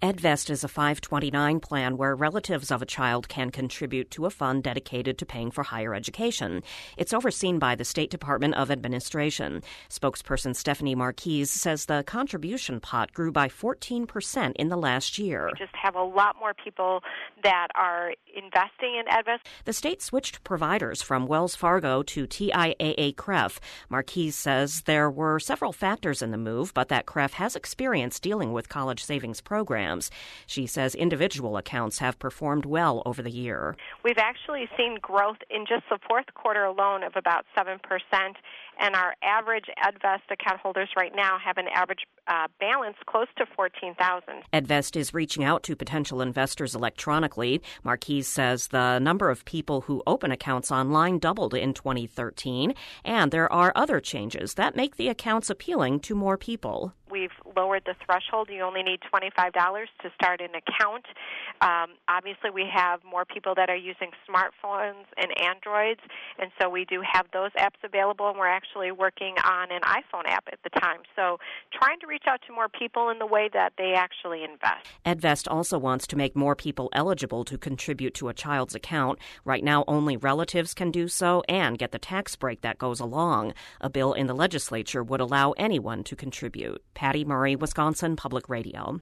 EdVest is a 529 plan where relatives of a child can contribute to a fund dedicated to paying for higher education. It's overseen by the State Department of Administration. Spokesperson Stephanie Marquise says the contribution pot grew by 14% in the last year. We just have a lot more people that are investing in EdVest. The state switched providers from Wells Fargo to TIAA-CREF. Marquise says there were several factors in the move, but that CREF has experience dealing with college savings programs. She says individual accounts have performed well over the year. We've actually seen growth in just the fourth quarter alone of about 7%, and our average EdVest account holders right now have an average balance close to $14,000. EdVest is reaching out to potential investors electronically. Marquise says the number of people who open accounts online doubled in 2013, and there are other changes that make the accounts appealing to more people. We've lowered the threshold. You only need $25 to start an account. Obviously, we have more people that are using smartphones and Androids, and so we do have those apps available, and we're actually working on an iPhone app at the time. So trying to reach out to more people in the way that they actually invest. EdVest also wants to make more people eligible to contribute to a child's account. Right now, only relatives can do so and get the tax break that goes along. A bill in the legislature would allow anyone to contribute. Patty Murray, Wisconsin Public Radio.